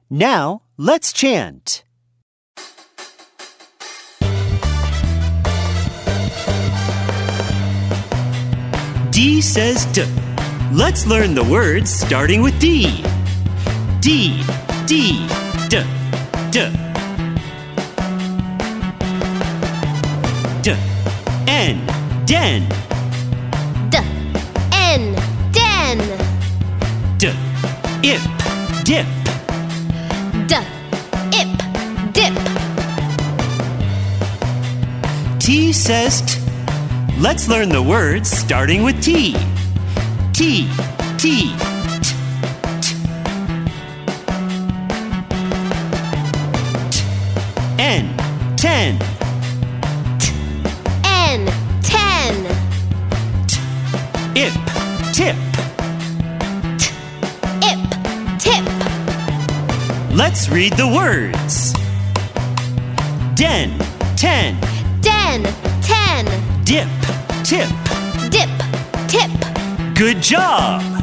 Now, let's chant. D says D. Let's learn the words starting with D. D, D, D, D. D, N, den. D, N, den. D, ip, dip. D, ip, dip. T says T. Let's learn the words starting with T. T, T, T, T. T, N, ten. T, N, ten. T, ip, tip. T, ip, tip. Let's read the words. Den, ten. Den, ten. Dip, tip. Dip, tip. Good job!